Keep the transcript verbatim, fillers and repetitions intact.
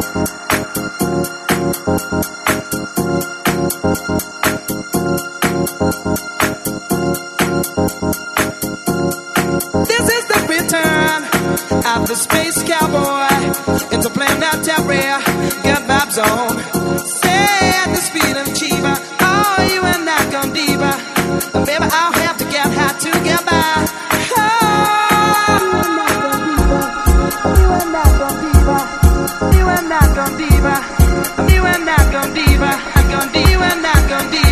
The space cowboy into planet Terra, got vibes on. Say at the speed of Chiba, oh, you and I gone deeper. Baby, I'll have to get high to get by. Oh, you and I gone deeper. You and I gone deeper. You and I gone deeper. I'm gone deeper. You and I gone deeper.